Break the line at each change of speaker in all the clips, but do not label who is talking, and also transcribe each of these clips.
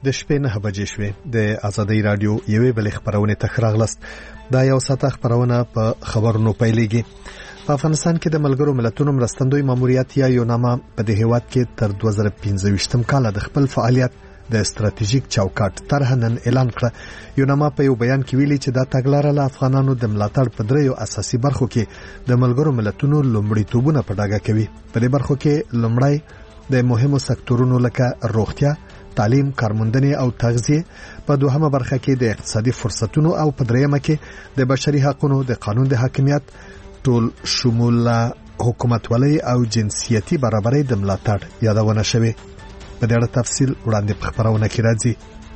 د شپې 9 بجې شوې د آزادۍ رادیو یوې بلې خبرونه ته راغلست. دا یو ساعته خبرونه په خبرونو پیلېږي. په افغانستان کې د ملګرو ملتونو مرستندوی ماموریت یا یوناما په دې هیواد کې تر 2015 کال د خپل فعالیت د استراتیژیک چوکاټ طرح نن اعلان کړ. یوناما په یو بیان کې ویلي چې دا تګلاره له افغانانو د ملاتړ په دریو اساسي برخو کې د ملګرو ملتونو لومړیتوبونه په ډاګه کوي. په دې برخو کې لومړی د مهمو سکتورونو لکه روغتیا، تعلیم، کارموندنې او تغذیه، په دوهمه برخه کې د اقتصادي فرصتونو او په دریمه کې د بشري حقوقو، د قانون د حاکمیت، ټول شموله حکومتولۍ او جنسیتي برابرۍ د ملاتړ یادونه شوه. په دې اړه تفصیل وړاندې په خبرونه کې راځي.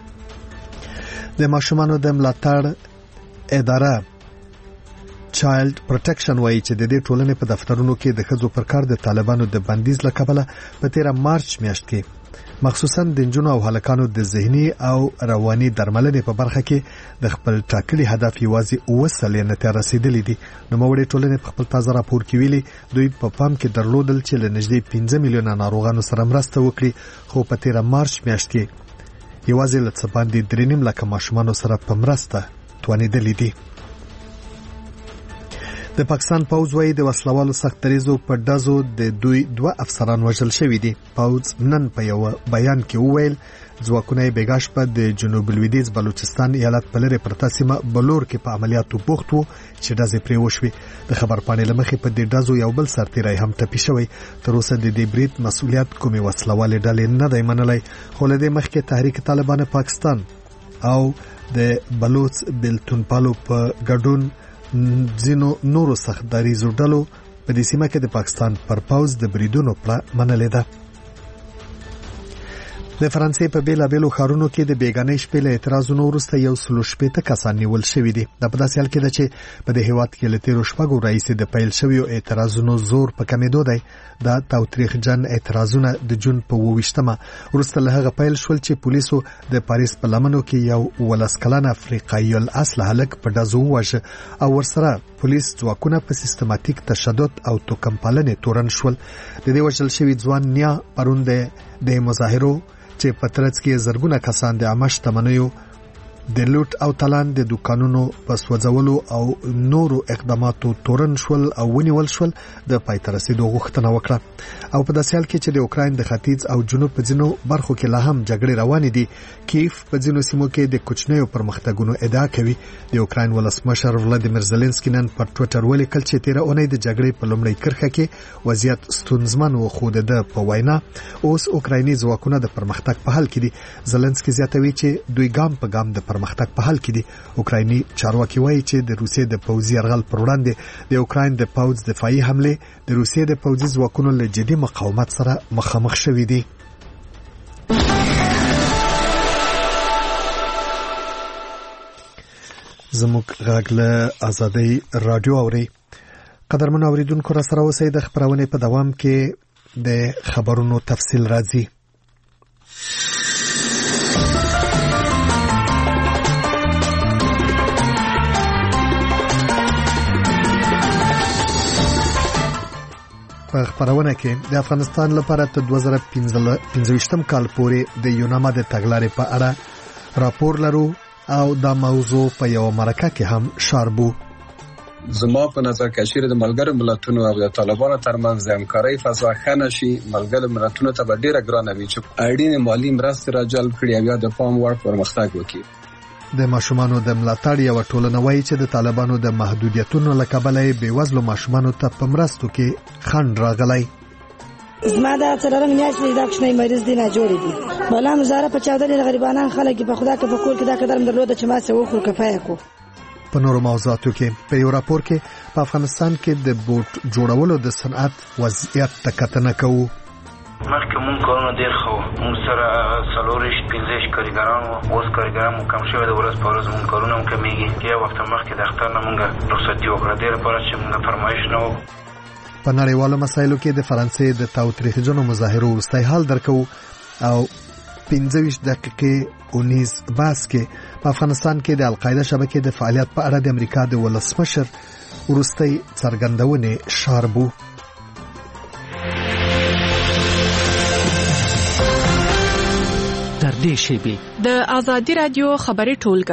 د ماشومانو د ملاتړ اداره چایلډ پروټیکشن وایي چې د دې ټولنې په دفترونو کې د ښځو پر کار د طالبانو د بندیز له کبله په 13 مارچ میاشت کې مخصوصا د نجونو او هلکانو د ذهني او رواني درملنې په برخه کې د خپل ټاکلي هدف یوازې 9% ته رسیدلی دي. نو موږ ټولنې په خپل تازه راپور کې ویلي دوی په پام کې درلودل چې له نږدې 15 میلیونه ناروغانو سره مرسته وکړي، خو په 13 مارچ میاشت کې یوازې له څه باندې 3.5 لک ماشومان سره په مرسته توانیدلی دي. د پاکستان پوځ وايي د وسلوالو سخت دریزو په ډزو د دوی 2 افسران وژل شوي دي. پوځ نن په یو بیان کې وویل ځواکونه بیګاش په د جنوب لویدیځ بلوچستان ایالت په لرې پرته سیمه بلور کې په عملیاتو بوخت وو چې ډزې پرې وشوې. د خبر پاڼې لمخې په دې ډزو یو بل سرتیری هم ټپي شوی. تر اوسه د دې برید مسؤلیت کومې وسلوالې ډلې نه دی منلی، خو له دې مخکې تحریک طالبان پاکستان او د بلوچ بلتونپالو په ګډون ځینو نورو سخت دریزو ډلو په دې سیمه کې د پاکستان پر پوځ د بریدونو پر منلې ده. د فرانسې په بیلابیلو ښارونو کې د بیګانۍ شپې له اعتراضونو وروسته 160 کسان نیول شوي دي. دا په داسې حال کې ده چې په دې هیواد کې له تیرو شپږو راهیسې د پیل شویو اعتراضونو زور په کمېدو دی. دا تاوتریخجن اعتراضونه د جون په 28مه وروسته له هغه پیل شول چې پولیسو د پاریس په لمنو کې یو 19 کلن افریقایي الاصل هلک په ډزو وواژه او ورسره پولیس ځواکونه په سیستماتیک تشدد او توکمپالنې تورن شول. د دې وژل شوي ځوان نیا پرون د مظاهرو چې په ترڅ کې زرګونه کسان د عامه شتمنیو د لوټ او تالان د دکانونو په سوځولو او نورو اقداماتو تورن شول او ونیول شول د پای ته رسیدو غوښتنه وکړه. او په داسې حال کې چې د اوکراین د ختیځ او جنوب په ځینو برخو کې لا هم جګړې روانې دي، کیف په ځینو سیمو کې د کوچنیو پرمختګونو ادعا کوي. د اوکراین ولسمشر ولادیمیر زيلنسکي نن پر ټوئیټر ولیکل چې 13 اونۍ د جګړې په لومړۍ کرښه کې وضعیت ستونزمن و، خو د په وینا اوس اوکرایني ځواکونه د پرمختګ په حال کې دي. زيلنسکي زیاتوي چې دوی ګام په ګام د پرمختګ په حال کې دي. اوکرایني چارواکي وایي چې د روسیې د پوځي یرغل پر وړاندې د اوکراین د پوځ دفاعي حمله د روسیې د پوځي ځواکونو له جدي مقاومت سره مخامخ شوې دي. زموږ غږ له آزادۍ رادیو اوري. قدرمن اوریدونکو را سره اوسئ. د خبرونې په دوام کې د خبرونو تفصیل راځي. په خبرونه کې د افغانستان لپاره تر 2015 کال پورې د یوناما د تګلارې په اړه راپور لرو او دا موضوع په یو مرکه کې هم شاربو.
زما په نظر کې چې د ملګرو ملتونو او د طالبانو ترمنځ د همکارۍ فضا ښه نشي، ملګرو ملتونو ته به ډیره ګرانه وي چې اړینې مالي مرستې را جلب کړي او د پام وړ پرمختګ وکړي.
د ماشومانو د ملاتړ یو ټولنه وایي چې د طالبانو د محدودیتونو له کبله بې وزلو ماشومانو ته په مرستو کې خنډ راغلی.
زما دا څلورم میاشت دا کوچنی مریض دی، نه جوړ دی. بلا مزاره په چاودنې غریبانان خلک په خدا کې په کور کې دا قدم درلود چې ما څه وخورو کفایه کو.
په نورو موضوعاتو کې په یو راپور کې په افغانستان کې د بوټ جوړولو د صنعت وضعیت ته کتنه کوو.
مخکې مونږ کارونه ډېر ښه وو، مونږ سره 4-5 کارګران وو، اوس کارګران مو کم شوی د ورځ په ورځ مونږ کارونه هم کمیږي. یو وخت مخکې د اختر نه مونږ رخصتي وکړه، ډېر لپاره چې مونږ فرمایش نه وو.
په نړیوالو مسایلو کې د فرانسې د تاوتریخجنو مظاهرو وروستی حال درکو او 15 دقیقې 19 باس کې په افغانستان کې د القاعده شبکې د فعالیت په اړه د امریکا د ولسمشر وروستی څرګندونې شاربو.
در نږدې شي.
د آزادي رادیو خبري ټولګه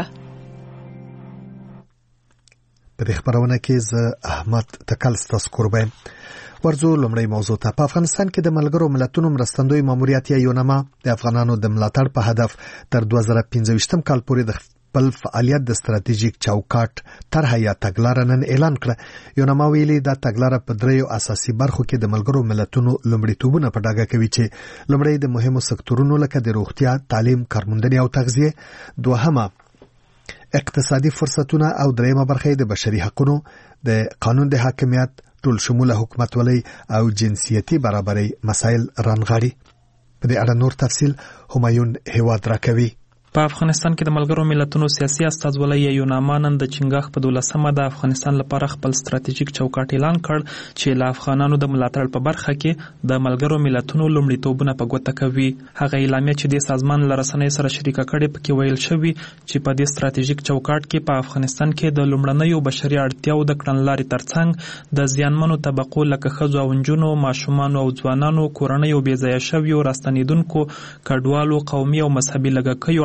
په دې خبرونه کې زه احمد تکل ستاسو قربان ورزو. لومړی موضوع ته. په افغانستان کې د ملګرو ملتونو مرستندوی ماموریت یا یونما د افغانانو د ملاتړ په هدف تر 2015 کال پورې د خپل فعالیت د ستراتیژیک چوکاټ طرح یا تګلارې نن اعلان کړه. یونما ویلي دا تګلارې په دریو اساسي برخو کې د ملګرو ملتونو لومړیتوبونه په ډاګه کوي چې لومړی د مهمو سکتورونو لکه د روغتیا، تعلیم، کارموندنې او تغذیه، دوهمه اقتصادي فرصتونه او دریمه برخه د بشري حقوقو، د قانون د حاکمیت، ټول شموله حکومتولۍ او جنسیتي برابرۍ مسایل رانغاړي. په دې اړه نور تفصیل همایون هیواد راکوي.
په افغانستان کې د ملګرو ملتونو سیاسي استازولۍ یا یوناما نن د چنګاښ په 12مه د افغانستان لپاره خپل ستراتیژیک چوکاټ اعلان کړ چې له افغانانو د ملاتړ په برخه کې د ملګرو ملتونو لومړیتوبونه په ګوته کوي. هغه اعلامیه چې د سازمان له رسنیو سره شریکه کړې پکې ویل شوی چې په دې ستراتیژیک چوکاټ کې په افغانستان کې د لومړنیو بشري اړتیاو د کړنلارې ترڅنګ د زیانمنو طبقو لکه ښځو او نجونو، ماشومانو او ځوانانو، کورنیو بې ځایه شویو، راستنیدونکو، کډوالو، قومي او مذهبي لږکیو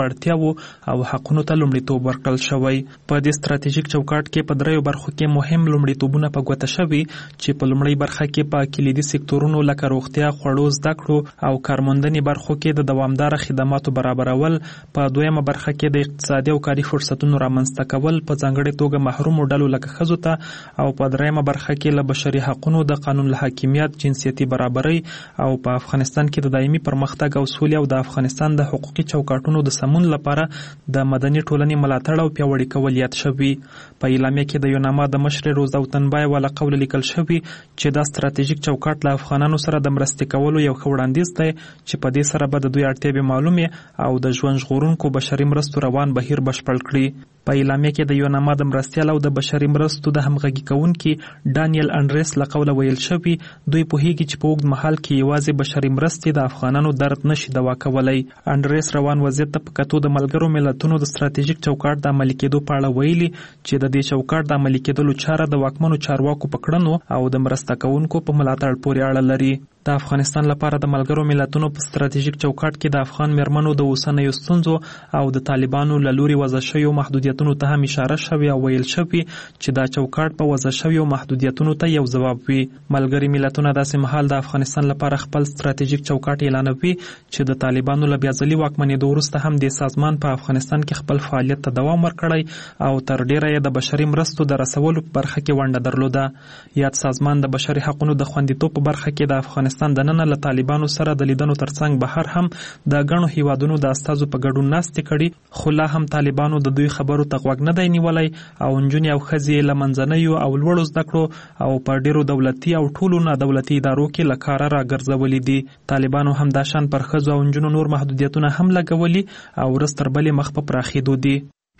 او حقونو ته لومړیتوب ورکړل شوی. په دې ستراتیژیک چوکاټ کې په دریو برخو کې مهم لومړیتوبونه په ګوته شوي چې په لومړی برخه کې په کلیدي سکتورونو لکه روغتیا، خوړو، زده کړو او کارموندنې برخو کې د دوامدار خدماتو برابرول، په دویمه برخه کې د اقتصادي او کاري فرصتونو رامنځته کول، په ځانګړې توګه محرومو ډلو لکه ښځو ته، او په دریمه برخه کې له بشري حقوقو، د قانون له حاکمیت، جنسیتي برابرۍ او په افغانستان کې د دایمي پرمختګ او سولې او د افغانستان د حقوقي چوکاټونو د سمون لپاره د مدني ټولنې ملاتړ او پیاوړي کول یاد شوی. په اعلامیه کې د یوناما د مشر روزا وطنبای ولا قول لیکل شوی چې دا ستراتیژیک چوکاټ له افغانانو سره د مرستې کولو یو ښه وړاندیز دی چې په دې سره به د دوی اړتیاوې معلومې او د ژوند ژغورونکو بشري مرستو روان بهیر بشپړ کړي. په اعلامیه کې د یوناما د مرستیال او د بشري مرستو د همغږي کوونکي ډانیل انډریس له قوله ویل شوی دوی پوهیږي چې په اوږد مهال کې یوازې بشري مرستې د افغانانو درد نشي دوا کولی. انډریس روان وضعیت ته په کتو د ملګرو ملتونو د ستراتیژیک چوکاټ د عملي کېدو په اړه ویلي چې د دې چوکاټ د عملي کېدلو چاره د واکمنو چارواکو په کړنو او د مرسته کوونکو په ملاتړ پورې اړه لري. د افغانستان لپاره د ملګرو ملتونو په ستراتیژیک چوکاټ کې د افغان مېرمنو د اوسنیو ستونزو او د طالبانو له لوري وضع شویو محدودیتونو ته هم اشاره شوې او ویل شوی چې دا چوکاټ په وضع شویو محدودیتونو ته یو ځواب وي. ملګري ملتونه داسې مهال د افغانستان لپاره خپل ستراتیژیک چوکاټ اعلانوي چې د طالبانو له بیا ځلي واکمنېدو وروسته هم د سازمان په افغانستان کې خپل فعالیت ته دوام ورکړی او تر ډیره یې د بشري مرستو د رسولو په برخه کې ونډه درلوده. یاد سازمان د بشري حقوقو د خوندیتوب په برخه کې د افغانستان دننه له طالبانو سره د لیدنو ترڅنګ بهر هم د غنو هیوادونو د استازو په ګډون ناستې کړي، خو لا هم طالبانو د دوی خبرو ته غوږ نه دی نیولی او نجونې او ښځې له منځنیو او لوړو زده کړو او په ډیرو دولتي او ټولو نه دولتي ادارو کې له کاره راګرځولي دي. طالبانو هم دا شان پر ښځو او نجونو نور محدودیتونه هم لګولي او ورځ تر بلې مخ په پراخېدو دي.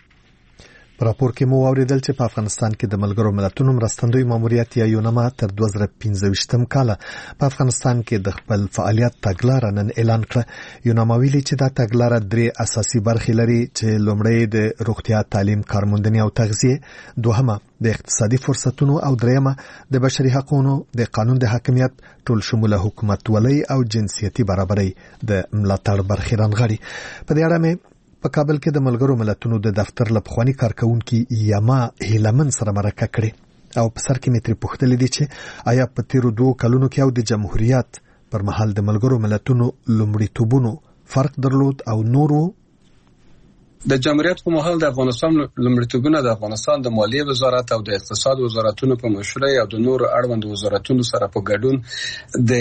په راپور کې مو واوریدل چې په افغانستان کې د ملګرو ملتونو مرستندوی ماموریت یا یونما تر 2015 کاله په افغانستان کې د خپل فعالیت تګلارې نن اعلان کړه. یونما ویلي چې دا تګلارې درې اساسي برخې لري چې لومړی د روغتیا، تعلیم، کارموندنې او تغذیه، دوهمه د اقتصادي فرصتونو او دریمه د بشري حقوقو، د قانون د حاکمیت، ټول شموله حکومتولۍ او جنسیتي برابرۍ د ملاتړ برخې رانغاړي. په دې اړه په کابل کې د ملګرو ملتونو د دفتر لپخوانی کارکونکو یما هیلمن سره مرکه کړې او په سر کې متری پوښتنه دي چې آیا په تیرو 2 کلونو کې او د جمهوریت پر مهال د ملګرو ملتونو لومړیتوبونو فرق درلود او نورو
د جمهوریت په مهال د افغانستان لومړیتوبونه د افغانستان د مالیې وزارت او د اقتصاد وزارتونو په مشرۍ او د نورو اړوند وزارتونو سره په ګډون د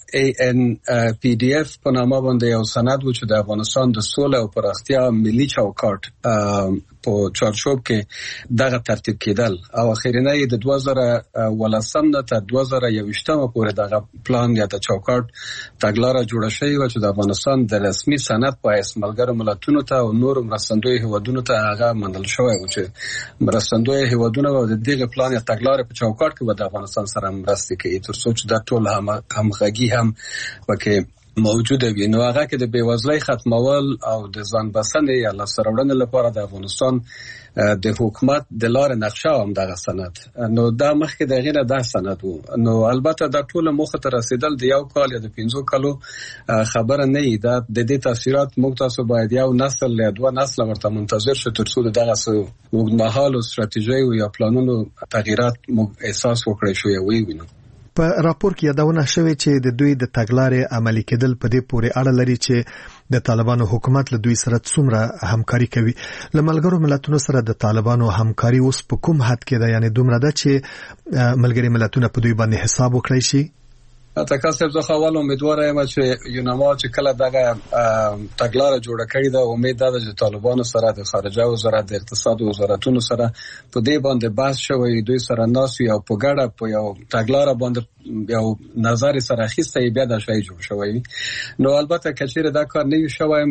ANPDF په نامه باندې یو سند و چې د افغانستان د سولې او پراختیا ملي چوکاټ په چارچوب کې دغه ترتیب کېدل او اخیرنه د 2018 نه تر 2021 پورې دغه پلان یا د چوکاټ تګلارې جوړه شوې و چې د افغانستان د رسمي سند په اساس ملګرو ملتونو ته او نورو مرستندوی هیوادونو ته هغه منل شوی و چې مرستندوی هیوادونه د دغه پلان یا تګلارې په چوکاټ کې د افغانستان سره مرسته کوي تر څو چې د ټول همغږي هم وکړي موجوده وي. نو هغه کې د بیوزلۍ ختمول او د ځان بسنې یا لاسته راوړنې لپاره د افغانستان د حکومت د لارې نقشه هم دغه سند. نو دا مخکې د غیره دا سند وو. نو البته دا ټول موخه ته رسیدل د یو کال یا د 5 کالو خبره نه ای. دا د دې تاثیرات موږ تاسو باید یو نسل یا دوه نسل ورته منتظر شو تر څو دغه اوږدمهاله ستراتیژي یا پلانونو تغیرات موږ احساس وکړی شو یا وینو.
په راپور کې یادونه شوې چې د دوی د تګلارې عملي کېدل په دې پورې اړه لري چې د طالبانو حکومت له دوی سره څومره همکاري کوي. له ملګرو ملتونو سره د طالبانو همکاري اوس په کوم حد کې ده؟ یعنی دومره ده چې ملګري ملتونه په دوی باندې حساب وکړي شي؟
تاسو زه خو امیدوار یم چې یوناما چې کله دغه تګلارې جوړه کړې ده، امید ده چې طالبانو سره د خارجه وزارت د اقتصاد وزارتونو سره په دې باندې بحث شوی، دوی سره ناس یو په ګډه په یو تګلارې باندې یو نظر سره اخیسته بیا د شای جوړ شوی. نو البته کچېره دا کار نه شوی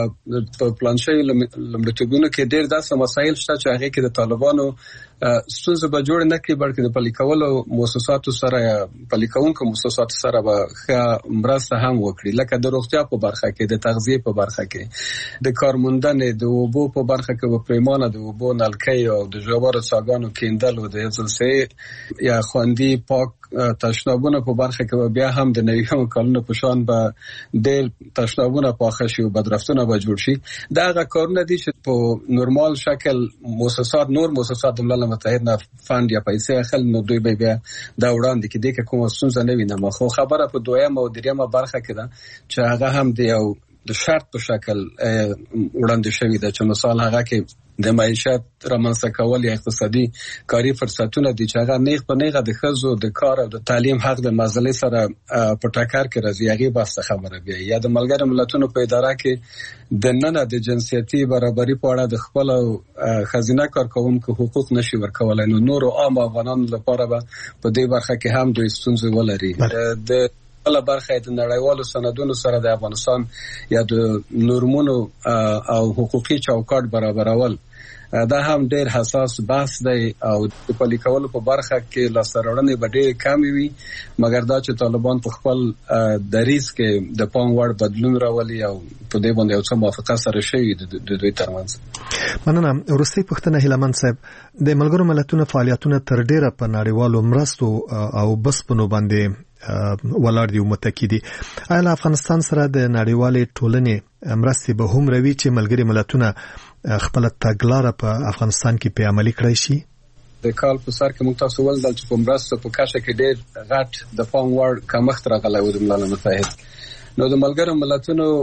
په پلانشي لمړتوبونو کې ډېر داسې مسایل شته چې هغه کې د طالبانو ستونزه به جوړ نه کړي، بلکې د پلي کولو مؤسساتو سره یا پلي کوونکو مؤسساتو سره به مرسته هم وکړي، لکه د روغتیا په برخه کې، د تغذیه په برخه کې، د کارموندنې، د اوبو په برخه کې به پیمانه د اوبو نلکې او د ژورو څاګانو کیندل او د ځلسې یا خوندي پاک تشنابونه په برخه کې بیا هم د نویو کلونو په شان به ډېر تشنابونه پاخه شي او بدرفتونه به جوړ شي. دا هغه کارونه دي چې په نورمال شکل نور مؤسسات د ملل متحد نه فند یا پیسې اخل، نو دوی به بیا دا وړاندې کړي کې کوم ستونزه نه وینم. خو خبره په دویمه او دریمه برخه کې ده چې هغه هم د شرط په شکل وړاندې شوی ده، چې مثال هغه کې د معیشت رامنځته کول یا اقتصادي کاري فرصتونه دي چې هغه نیغ په نیغه د ښځو د کار او د تعلیم حق د مسلې سره په ټکر کې راځي. هغه بس خبره بیا یا د ملګرو ملتونو په اداره کې د نن د جنسيتي برابرۍ په اړه د خپل خزینه کارکونکو حقوق نشي ورکولای، نو نور عام افغانانو لپاره به په دې برخه کې هم دوی ستونزې ولري. د بل برخه د نړیوالو سندونو سره د افغانستان یا د نورمونو او حقوقي چوکاټ برابرول دا هم ډېر حساس بحث دی او د پلي کولو په برخه کې لاسته راوړنې به ډېرې کمې وي، مګر دا چې طالبان په خپل دریځ کې د پام وړ بدلون راولي او په دې باندې یو څه موافقه سره شوي د دوی ترمنځ.
مننه. وروستۍ پوښتنه هیلمن صاحب، د ملګرو ملتونو فعالیتونه تر ډېره په نړیوالو مرستو او بسپنو باندې ولاړ دي او متکی دي. آیا افغانستان سره د نړیوالې ټولنې مرستې به هم روي چې ملګري ملتونه خپل تګلارې په افغانستان کې په عملي کړی شي؟
د کال په سر کې موږ تاسو ولدل چې په مرستو په کاشه کې ډېر غټ د پام وړ کمښت راغلی و د ملل متحد. نو د ملګرو ملتونو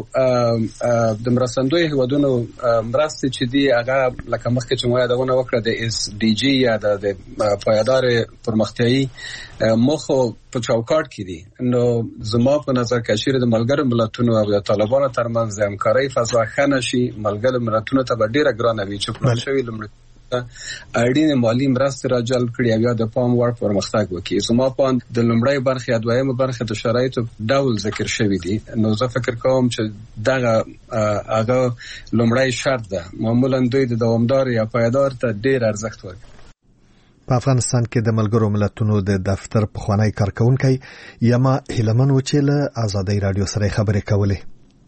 د مرستندوی هیوادونو مرستې چې دی هغه لکه مخکې چې مو یادونه وکړه د اس ډي جی یا د پایدار پرمختیایي موخو په چوکاټ کې دي. نو زما په نظر کې چې د ملګرو ملتونو او د طالبانو ترمنځ د همکارۍ فضا ښه نشي، ملګرو ملتونو ته به ډېره ګرانه وي چې پلان شوي لومړی اړین مالی مرستې را جلب کړي او یا د پام وړ پرمختګ وکړي. زما په د لومړی برخه یا دویمه برخه د شرایطو ډول ذکر شوی دي، نو زه فکر کوم چې دغه هغه لومړی شرط ده. معمولا دوی د دوامدار یا پایدار ته ډېر ارزښت ورکوي.
په افغانستان کې د ملګرو ملتونو د دفتر پخوانی کارکونکي یما هیلمن و چې له آزادۍ رادیو سره خبرې کولې.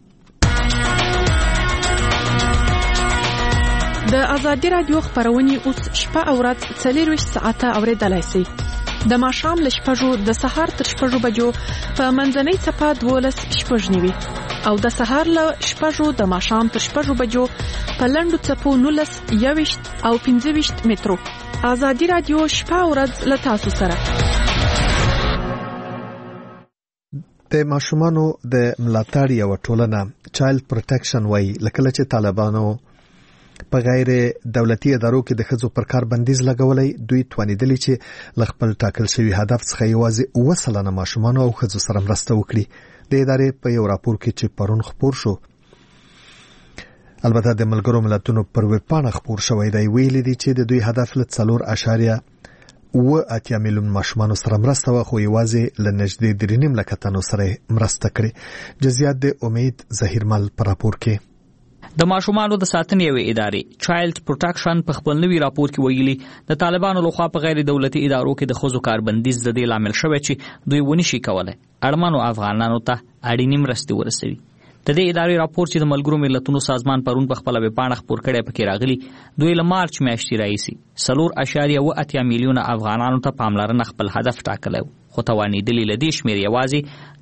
د آزادۍ رادیو خبرونه اوس شپه او ورځ 24 ساعته اوریدلای شئ. د ماښام له 6 د سهار تر 6 بجو په منځنۍ صفه 12:09 او د سهار له 6 د ماښام تر 6 بجو په لنډو صفو 19 او 15 مترو. آزادۍ رادیو شپه او ورځ له تاسو سره.
د ماشومانو د ملاتړ یو ټولنه چایلډ پروټیکشن وای لکه چې طالبانو په غیر دولتي ادارو کې د ښځو پر کار بندیز لګولای، دوی توانیدلی چې لخپل ټاکل شوی هدف څخه یوازې 9% ماشومان او ښځو سره مرسته وکړي. د ادارې په یو راپور کې چې پرون خپور شو، البته د ملګرو ملتونو پر ویبپاڼه خپور شوی دی، ویلي دي چې د دوی هدف له 4.8 میلیون ماشومان سره مرسته و، خو یوازې له نږدې 3.5 لک تنو سره مرسته کړې. جزئیات د امید ظهیرمل پر راپور کې.
د ماشومانو د ساتنې یوې ادارې چایلډ پروټیکشن په خپل نوي راپور کې ویلي د طالبانو لخوا په غیر دولتي ادارو کې د ښځو کار بندیز د دې لامل شوی چې دوی ونشي کولای اړمنو افغانانو ته اړینې مرستې ورسوي. د دې ادارې راپور چې د ملګرو ملتونو سازمان پرون په خپله ویبپاڼه خپور کړی پکې راغلي، دوی له مارچ میاشتې راهیسي 4.8 میلیونه افغانانو ته پاملرنه خپل هدف ټاکلی و، خو توانېدلي له دې شمېر یوازې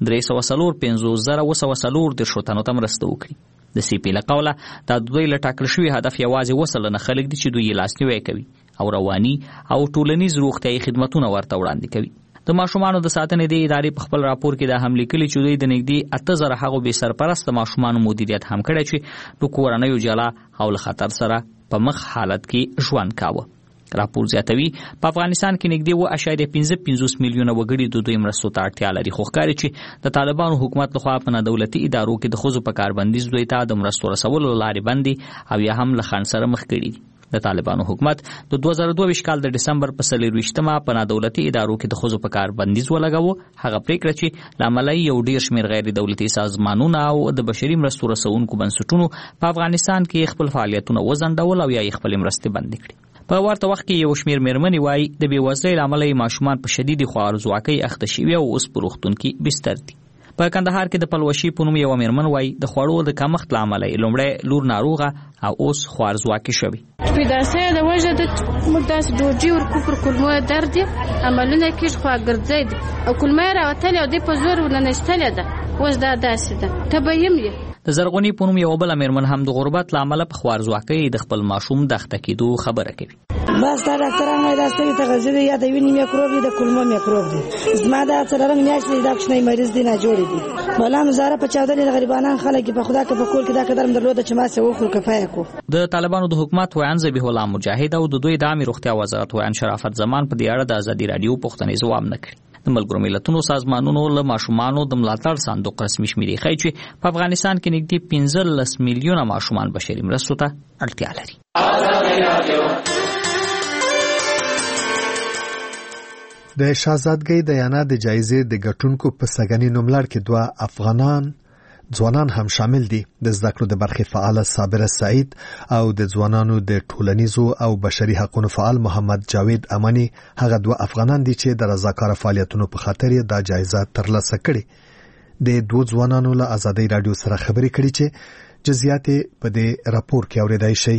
354,040 تنو ته مرسته وکړي. د سی پی له قوله دا د دوی له ټاکل شوي هدف یوازې 1% خلک دي چې دوی یې لاسنیوی کوي او رواني او ټولنیز روغتیایي خدمتونه ورته وړاندې کوي. د ماشومانو د ساتنې د ادارې په خپل راپور کې دا هم لیکلي چې دوی د نږدې 8,000 هغو بې سرپرسته ماشومانو مدیریت هم کړی چې د کورنیو جلا او له خطر سره په مخ حالت کې ژوند کاوه. راپور زیاتوي په افغانستان کې نږدې 1.55 میلیونه وګړي د دوی مرستو ته اړتیا لري، خو ښکاري چې د طالبانو حکومت لخوا په نادولتي ادارو کې د ښځو په کار بندیز دوی ته د مرستو رسولو لارې بندي او یا هم له خنډ سره مخ کړي دي. د طالبانو حکومت د 2022 کال د ډسمبر په 24مه په نادولتي ادارو کې د ښځو په کار بندیز ولګاوه. هغه پریکړه چې لامل یو ډیر شمېر غیر دولتي سازمانونه او د بشري مرستو رسونکو بنسټونو په افغانستان کې خپل فعالیتونه وځنډول او یا خپل مرستې بندې کړې. په ورته وخت کې یو شمېر میرمنې وایي د بېوزلۍ له امله ماشومان په شدیدې خوارځواکۍ اخته شوي او اوس په روغتون کې بستر دي. په کندهار کې د پلوشي په نوم یوه میرمن وایي د خوړو د کمښت له امله لومړی لور ناروغه او اوس خوارځواکې شوې.
پیدا سوی د وجه د موږ داسې ډوډۍ ورکو پر کولمو درد یې عملونه کېږي خواګرځی دي او کولمه یې راوتلې او دې په زور ورننشتلې ده، اوس دا داسې ده تبه یم یې.
د زرغونې په نوم یوه بله میرمن هم د غربت له امله په خوارځواکۍ د خپل ماشوم د اخته کېدو خبره کوي.
بس دا ډاکټران وايي دا ستړي تغذیه دی یا د وینې میکروب دی د کولمو میکروب دی. زما دا څلورم میاشت دی دا کوچنی مریض دی ناجوړی دی. بلا مزاره په چاودنې د غریبانان خلک په خدا کې په کول کې دا قدر درلود چې ما څه وخو کفایه کو. د طالبانو د حکومت ویان ذبیح الله مجاهد او د دوی د عامه روغتیا وزارت ویان شرافت زمان په دې اړه د ازادي رادیو پوښتنې ځواب نه کړي. د ملګرو ملتونو سازمانونو له ماشومانو د ملاتړ صندوق رسمي شمیرې ښیي چې په افغانستان کې نږدې 15 میلیونه ماشومان بشري مرستو ته اړتیا لري.
د شاهزادګۍ ډیانا د جایزې د ګټونکو په سګنی نوملړ کې 2 افغانان ځوانان هم شامل دي. د زده کړو د برخې فعال صابره سعید او د ځوانانو د ټولنیزو او بشري حقوقو فعال محمد جاوید امانی هغه 2 افغانان دي چې د رضاکار فعالیتونو په خاطر یې د جایزه ترلاسه کړې. د 2 ځوانانو له ازادي رادیو سره خبرې کړې چې جزئیات په دې راپور کې اوریدای شي.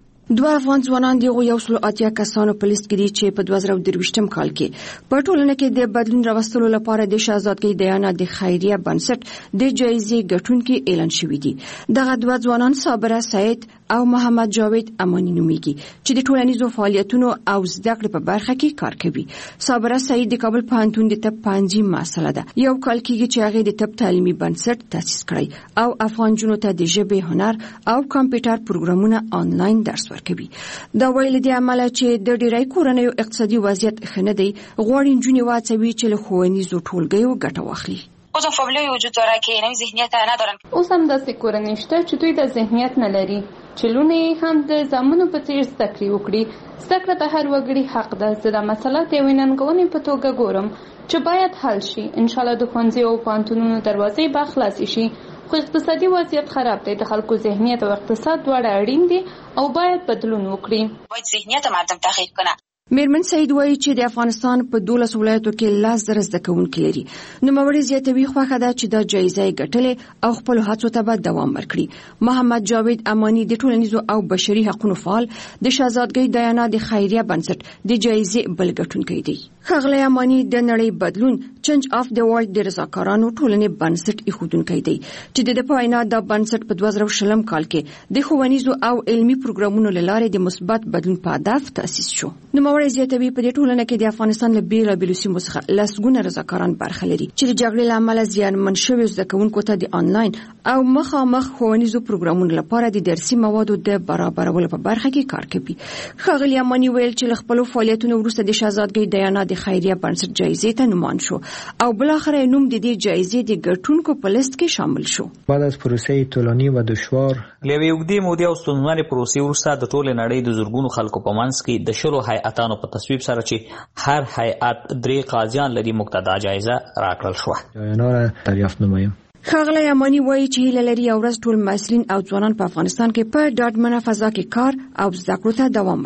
2 افغان ځوانان دغه 180 کسانو په لیست کې دي چې په 2023م کال کې په ټولنه کې د بدلون راوستلو لپاره د شاهزادګۍ ډیانا د خیریه بنسټ د جایزې ګټونکي اعلان شوی دي. دغه 2 ځوانان صابره سعید او محمد جاوید امانی نومیږي چې د ټولنیزو فعالیتونو او زده کړې په برخه کې کار کوي. صابره سعید د کابل پوهنتون د طب پوهنځي محصله ده. یو کال کېږي چې هغه د طب تعلیمي بنسټ تاسیس کړی او افغان جنونو ته د ژبې، هنر او کمپیوټر پروګرامونه آنلاین درس ورکوي. دا ویل دي عمله چې د ډیری کورنیو اقتصادي وضعیت ښه نه دی، غواړي نجونې واڅوي چې له ښوونیزو ټولګیو ګټه واخلي.
اوس فامیلای وجود داره که اینم ذهنیت ندارن.
اوس هم داسې کورنۍ شته چې دوی د ذهنیت نه لري چې لونه هم د زامنو په څیر زده کړې وکړي. زده کړه د هر وګړي حق ده. زه دا مسله د یوې ننګونې په توګه ګورم چې باید حل شي. انشاءالله د ښوونځیو او پوهنتونونو دروازې به خلاصې شي، خو اقتصادي وضعیت خراب دی. د خلکو ذهنیت او اقتصاد دواړه اړین دي او باید بدلون وکړي.
باید ذهنیت مردم تغییر کنه.
میرمن سعید وایي چې د افغانستان په 12 ولایتو کې 10,000 زده کوونکي لري. نوموړی زیاتوي خوښه ده چې دا جایزه یې ګټلې او خپل هڅو ته به دوام ورکړي. محمد جاوید امانی د ټولنیزو او بشري حقوقو فعال د شاهزادګۍ ډیانا د خیریه بنسټ د جایزې بل ګټونکی دی. ښاغلی امانی د نړۍ بدلون چینج اف د ورلد د رضاکارانو ټولنې بنسټ ایښودونکی دی چې د پاینا د بنسټ په 2020 کال کې د ښوونیزو او علمي پروګرامونو لاره د مثبت بدلون په هدف تاسیس شو. نوموړی زیاتوي په دې ټولنه کې د افغانستان له بیلابیلو سیمو څخه لسګونه رضاکاران برخه لري چې د جګړې له امله زیانمن شوي زده کوونکو ته د آنلاین او مخامخ ښوونیزو پروګرامونو لپاره د درسي موادو د برابرولو په برخه کې کار کوي. ښاغلی امانی ویل چې له خپلو فعالیتونو وروسته د شاهزادګۍ ډیانا د خیریه بنسټ جایزې ته نومان شو او بالاخره نوم د دې جایزې د ګټونکو په لیست کې شامل شو.
بعد از پروسه طولانی و دشوار
لوي وګړي مودې او ستونزمنې پروسې وروسته د ټول نړۍ د زورګونو خلکو په منځ کې د شلو هیئاتانو په تصویب سره چې هر هیئات 3 قاضیان لري مقتدا جایزه راکړل شو.
جایزه را دریافت نمایم.
ښاغلی امانی وایي چې هیله لري یو ورځ ټول مسلین او ځوانان په افغانستان کې په ډاډمنه فضا کې کار او زده کړو ته دوام ورکړي.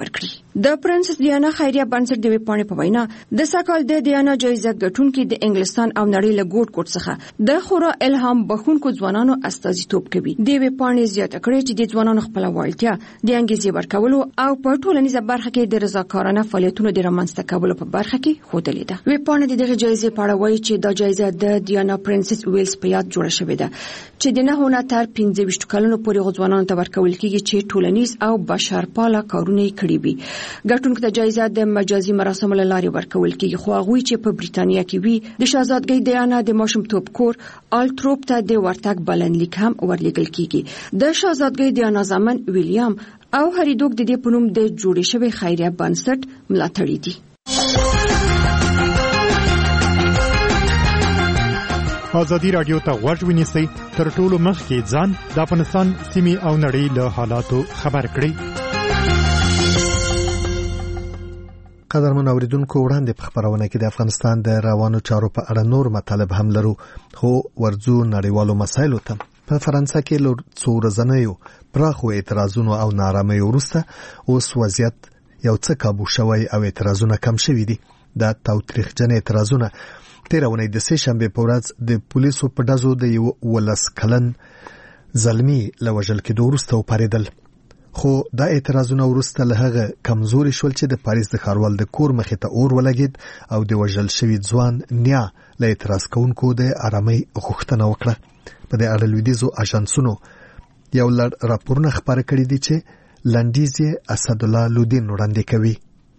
د فرانسس دیانا خیریه بنسټ د ویپاڼې په وینا د سکهال د دیانا جایزه ګټونکي د انګلستان او نړۍ له ګوټ څخه د خورا الهام بخښونکو ځوانانو استازیتوب کوي. د ویپاڼې زیاته کړې چې د ځوانانو خپل وړتیا د انګیزې ورکولو او په ټولنیزه برخه کې د رضاکارانه فعالیتونو د رامنځته کولو په برخه کې ښودلې ده. ویپاڼې د دغه جایزې په اړه وایي چې دا جایزه د دیانا پرنسس ویلز په یاد جوړه شوې ده چې د 9 نه تر 15 کلونو پورې ځوانانو ته ورکول کېږي چې ټولنیز او بشرپاله کارونه کړي وي. ګټونکو ته جایزه د مجازي مراسمو له لارې ورکول کېږي، خو هغوی چې په بریتانیا کې وي د شاهزادګۍ دیانا د ماشومتوب کور آلتروپ ته د ورتګ بلنلیک هم ورلیږل کېږي. د شاهزادګۍ دیانا زامن ویلیام او هریدوک د دې په نوم د جوړې شوی خیریه بنسټ ملاتړي دي.
ازادي راډیو ته غوږ ونیسئ، تر ټولو مخکې ځان د افغانستان سیمې او نړۍ له حالاتو خبر کړئ.
قدرمن اوریدونکو، وړاندې په خبرونه کې د افغانستان د روانو چارو په اړه نور مطالب هم لرو، خو ورځو نړیوالو مسایلو ته. په فرانسه کې له څو ورځنیو پراخو اعتراضونو او نارامیو وروسته اوس وضعیت یو څه کابو شوی او اعتراضونه کم شوي دي. د تاوتریخجن اعتراضونه تیر اونۍ د سه شنبه په ورځ د پولیسو په ډزو د یو 19 کلن زلمی له وژل کېدو وروسته وپارېدل. خو دا اعتراضونه وروسته له هغه کمزوري شول چې د پاریس د ښاروال د کور مخې ته اور ولګېد او د وژل شوي ځوان نیا له اعتراض کوونکو د آرامۍ غوښتنه وکړه. په دې اړه لویدیځو اژانسونو یو لړ راپورونه خپاره کړي دي چې لنډیز یې اسدالله لودین وړاندې کوي.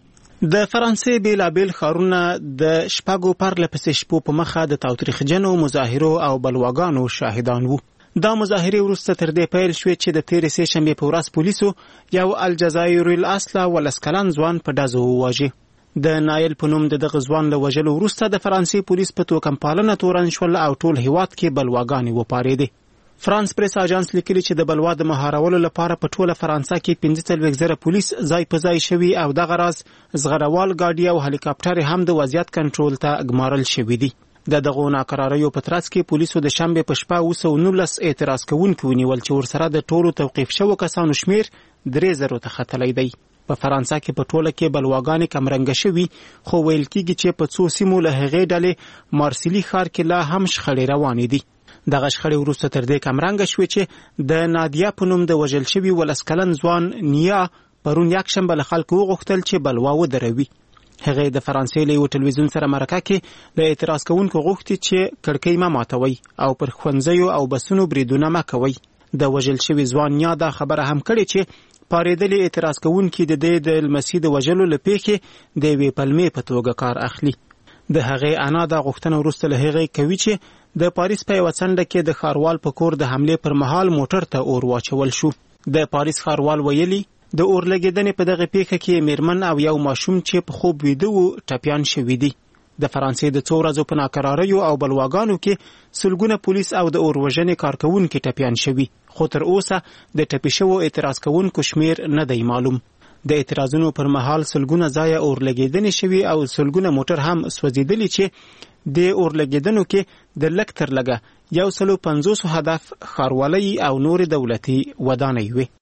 د فرانسې بیلابیل ښارونه د شپږو پرلهپسې شپو په مخه د تاوتریخجنو مظاهرو او بلواګانو شاهدان وو. دا مظاهرې وروسته تر دې پیل شوې چې د تېرې سه شنبې په ورځ پولیسو یو الجزایري الاصله 19 کلن ځوان په ډزو وواژه. د نایل په نوم د دغه ځوان له وژلو وروسته د فرانسې پولیس په توکمپالنه تورن شول او ټول هیواد کې بلواګانې وپارېدې. فرانس پریس اژانس لیکلي چې د بلوا د مهارولو لپاره په ټوله فرانسه کې 45,000 پولیس ځای په ځای شوي او دغه راز زغروال ګاډي او هلیکاپټر هم د وضعیت کنټرول ته ګمارل شوي دي. د دغو ناکراریو په ترڅ کې پولیسو د شنبې په شپه 219 اعتراض کوونکي ونیول چې ورسره د ټولو توقیف شوو کسانو شمیر 3,000 ته ختلی دی. په فرانسه کې په ټوله کې بلواګانې کمرنګه شوي، خو ویل کېږي چې په څو سیمو له هغې ډلې مارسیلي ښار کې لا هم شخړې روانې دي. دغه شخړې وروسته تر دې کمرنګه شوې چې د نادیا په نوم د وژل شوي 19 کلن ځوان نیا پرون یکشنبه له خلکو وغوښتل چې بلوا ودروي. هغې د فرانسې له یو ټلویزیون سره مرکه کې له اعتراض کوونکو غوښتي چې کړکۍ مه ماتوئ او پر ښوونځیو او بسونو بریدونه مه کوئ. د وژل شوي ځوان نیا دا خبره هم کړې چې پارېدلي اعتراض کوونکي د دې د لمسي د وژلو له پیښې د یوې پلمې په توګه کار اخلي. د هغې انا دا غوښتنه وروسته له هغې کوي چې د پاریس په یوه څنډه کې د ښاروال په کور د حملې پر مهال موټر ته اور واچول شو. د پاریس ښاروال ویلي د اور لګېدنې په دغه پیښه کې میرمن او یو ماشوم چې په خوب ویده وو ټپیان شوي دي. د فرانسې د څو ورځو په ناکراریو او بلواګانو کې سلګونه پولیس او د اور وژنې کارکوونکي ټپیان شوي، خو تر اوسه د ټپي شوو اعتراض کوونکو شمیر نه دی معلوم. د اعتراضونو پر مهال سلګونه ځایه اور لګېدنې شوي او سلګونه موټر هم سوځېدلي چې د اور لګېدنو کې د لږ تر لږه 150 هدف ښاروالۍ او نور دولتي ودانۍ وي.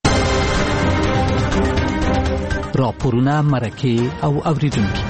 راپورونه، مرکې او اوریدونکي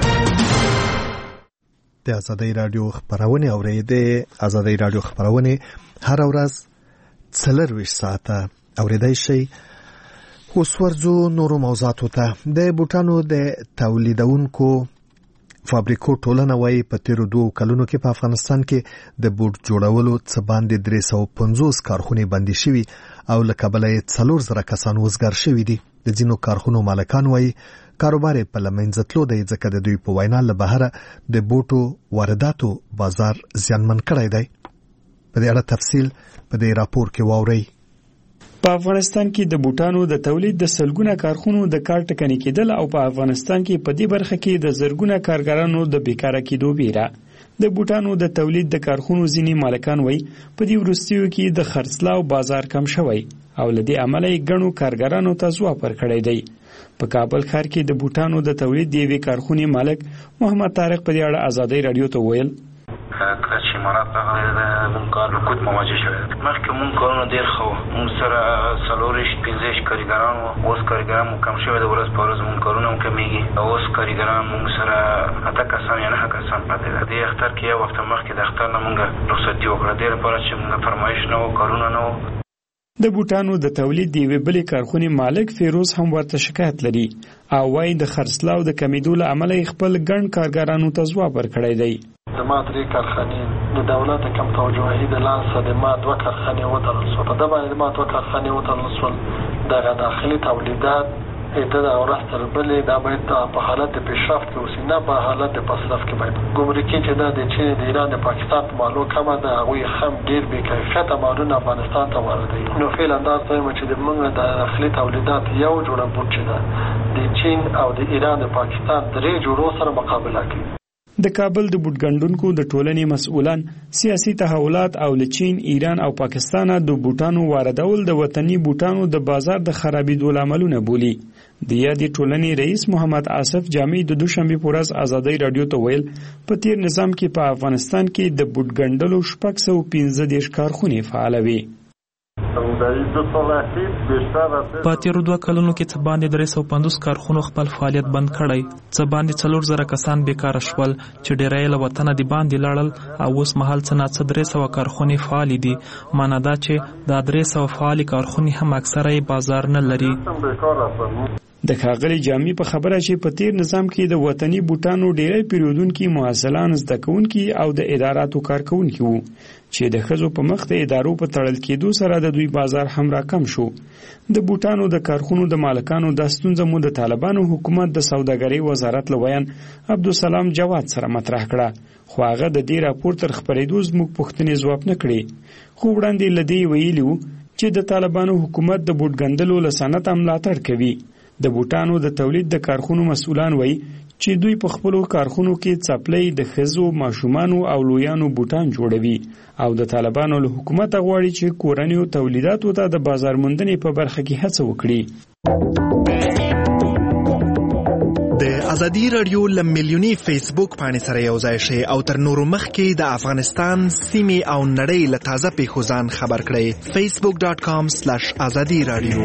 د ازادي راډیو خبرونه اورېدې. ازادي راډیو خبرونه هر ورځ 24 ساعته اورېدای شئ. اوس ورځو نورو موضوعاتو ته. د بوټانو د تولیدونکو فابریکو ټولنه وايي په تیرو 2 کلونو کې په افغانستان کې د بوټ جوړولو څه باندې 350 کارخونې بندي شوي او له کبله یې 4,000 کسان وزګار شوي دي. د ځینو کارخونو مالکان وايي کاروبار په لمنځه تلو دی ځکه د دوی په وینا له بهره د بوټو وارداتو بازار زیانمن کړی دی. په دې اړه تفصیل په دې راپور کې واورئ.
په افغانستان کې د بوټانو د تولید د سلګونه کارخونو د کار ټکنۍ کېدل او په افغانستان کې په دې برخه کې د زرګونه کارګرانو د بیکاره کېدو بیره. د بوټانو د تولید د کارخونو ځینې مالکان وایي په دې وروستیو کې د خرڅلاو بازار کم شوی او له دې امله یې ګڼو کارګرانو ته ځواب ورکړی دی. په کابل ښار کې د بوټانو د تولید د یوې کارخونې مالک محمد طارق په دې اړه ازادي راډیو ته ویل
کله چې امارات راغلی د مونږ کار رکود مواجه شوی. مخکې مونږ کارونه ډېر ښه وو. مونږ سره 4-5 کارګران وو. اوس کارګران مو کم شوی د ورځ په ورځ مونږ کارونه هم کمیږي. اوس کارګران مونږ سره 8 کسان یا 9 کسان پاتې ده. دې اختر کې یو وخت مخکې د اختر نه مونږ رخصتي وکړه. دې لپاره چې مونږ فرمایش نه وو، کارونه نه وو.
د بوټانو د تولید د یوې بلې کارخونې مالک فیروز هم ورته شکایت لري او وايي د خرڅلاو د کمیدو له امله خپل ګڼ کارګرانو ته ځواب ورکړی دی.
زما 3 کارخانې د دولت کم توجهي د لاسه د ما 2 کارخانې وتړل شو. په دغه باندې ما 2 کارخانې وتړل شو. د داخلي تولیدات د اورستر بلې دا باید په حالت د پیشرفت کې اوسي، نه په حالت د پسرف کې. باید ګمرکي چې دا د چین، د ایران، د پاکستان په مالو کمه ده، هغوی هم ډېر بې کیفیته مالونه افغانستان ته واردوي. نو فعلا دا وایم چې موږ د داخلي تولیدات یو جوړه بوټ چې ده د چین او د ایران، د پاکستان 3 جوړو سره مقابله کوي.
د کابل د بوټګنډونکو د ټولنې مسؤلان سیاسي تحولات او له چین، ایران او پاکستان د بوټانو واردول د وطني بوټانو د بازار د خرابېدو لاملونه بولي. د یادې ټولنې رئیس محمد آصف جامع د دوشنبه په ورځ ازادۍ رادیو ته ویل په تیر نظام کې په افغانستان کې د بوټګنډلو 615 کارخونې فعال وي.
په تیرو 2 کلونو کې څه باندې 350 کارخونو خپل فعالیت بند کړی، څه باندې 4000 کسان بیکاره شول چې ډیری له وطنه دی باندې لاړل او اوس مهال څه نه څه 300 کارخونې فعال دي. معنی دا چې دا 300 فعال کارخونې هم اکثره بازار نه لري.
د ښاغلي جامع په خبره چې په تیر نظام کې د وطني بوټانو ډیری پیرودونکي محصلان، زده کوونکي او د اداراتو کارکونکي وو چې د ښځو په مخ د ادارو په تړل کېدو سره د دوی بازار هم راکم شو. د بوټانو د کارخونو د مالکانو د ستونزه مو د طالبانو حکومت د سوداګرۍ وزارت لویان عبدالسلام جواد سره مطرح کړه، خو هغه د دې راپور تر خپرېدو زموږ پوښتنې ځواب نه کړې. خو وړاندې له دې ویلي وو چې د طالبانو حکومت د بوټګنډلو له صنعت ملاتړ کوي. د بوټانو د تولید د کارخونو مسؤلان وایي چې دوی په خپلو کارخونو کې څپلۍ د ښځو، ماشومانو او لویانو بوټان جوړوي او د طالبانو له حکومت غواړي چې کورنیو تولیداتو ته د بازار موندنې په برخه کې هڅه وکړي.
د ازادي رادیو لملیونی فیسبوک باندې سره یو ځای شي او تر نورو مخکې د افغانستان سیمې او نړۍ له تازه پیښو ځان خبر کړئ. facebook.com/azadi radio.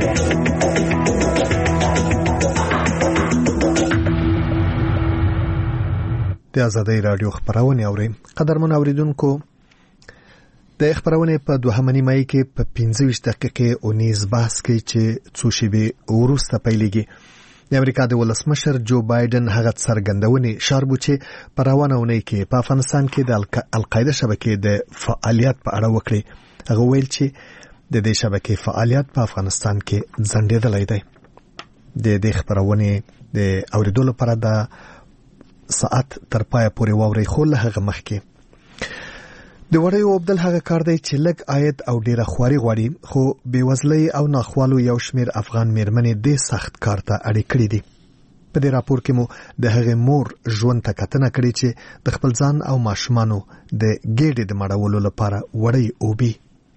د ازادۍ رادیو خبرونه اوري. قدرمن اوریدونکو، د خبرونه په 2 مای کې په 25 دقیقې او نیز بحث کې چې څو شیبې وروسته پیلېږي د امریکا د ولسمشر جو بایدن هغه څرګندونې شاربو چې په روانه اونۍ کې په افغانستان کې د القاعده شبکې د فعالیت په اړه وکړي. هغه ویل چې د دې شبکې فعالیت په افغانستان کې ځنډېدلی دی. د دې خبرونه د اوریدلو لپاره د ساعت تر پای پورې واوري. خو له هغه مخکې د وړیو عبدل هغه کار دی چې لږ عاید او ډیره خواري غواړي، خو بېوزلۍ او ناخوالو یو شمیر افغان میرمنې د سخت کار ته اړې کړې دي. په دې راپور کې مو د هغې مور ژوند ته کتنه کړې چې د خپل ځان او ماشومانو د ګېډې د مړولو لپاره وړۍ اوبي.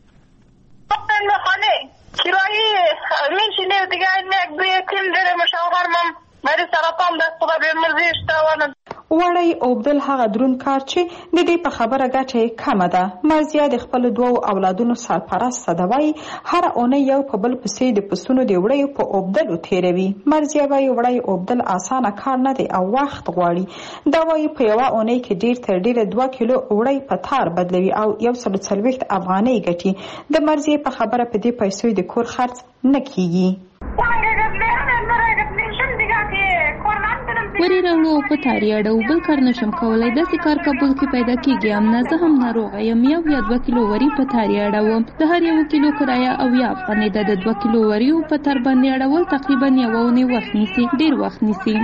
وړی عبدل هغه درون کار چې د دې په خبره ګټه کمه ده. مرزیه د خپل 2 اولادونو سرپرست دوی هر اونۍ یو په بل پسې د پسونو د وړیو په عبدل تیروي. مرزیه وايي وړی عبدل اسانه کار نه دی او وخت غواړي. دا وايي په یو اونۍ کې ډیر تر ډیره 2 کیلو وړی په تار بدلوي او 140 افغانۍ ګټي. د مرزیه په خبره په دې پیسو د کور خرڅ نه کیږي.
وری راوړو په تاری اړو بل کار نشم کولای. داسې کار کابل کې پیدا کیږي. نه زه هم ناروغه یم. یو یا 2 کیلو وری په تاری اړو. د هر 1 کیلو کرایه او یا افغانۍ د 2 کیلو وریو په تر باندې اړول تقریبا 1 ونې وخت نیسي. ډیر وخت نیسي.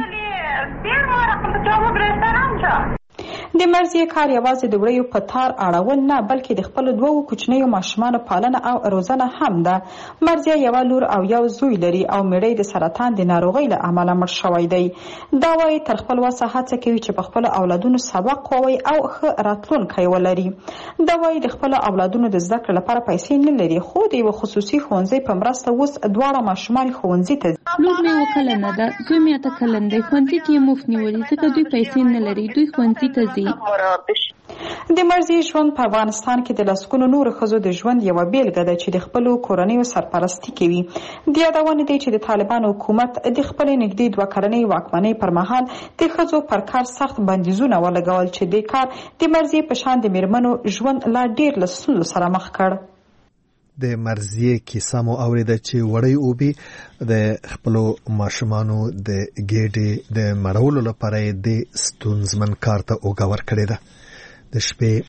د مرزیه کار یوازې د وړیو په تار اړول نه بلکې د خپل 2 کوچنیو ماشومانو پالنه او روزنه هم ده. مرزیه یو لور او یو زوی لري او مړی د سرطان د ناروغۍ له امله مړ شوی دی. دا وايي تر خپل وسه هڅه کوي چې په خپل اولادونو سبق ووایي او ښه راتلونکی ولري. دا وايي د خپل اولادونو د زده کړې لپاره پیسې نه لري، خو د یو خصوصي ښوونځي په مرسته اوس 2 ماشومان ښوونځي ته لور مې وکلنه ده، زوی مې اته کلن دی، ښوونځي کې یې مفت نیولي ځکه دوی پیسې نه لري، دوی ښوونځي ته ځي.
د مرزي ژوند په افغانستان کې د لسګونو نورو ښځو د ژوند یوه بیلګه ده چې د خپلو کورنیو سرپرستي کوي. د یادونې دی چې د طالبان حکومت د خپلې نږدې 2 کلنې واکمنۍ پر مهال د ښځو پر کار سخت بندیزونه ولګول چې د کار د مرزي په شان د میرمنو ژوند لا ډیر له ستونزو سره مخ کړ.
د مرزي کیسه مو اوریده چې وړۍ اوبي د خپلو ماشومانو د ګېډې د مړولو لپاره د ستونزمن کار ته اوږه ورکړې ده. د شپې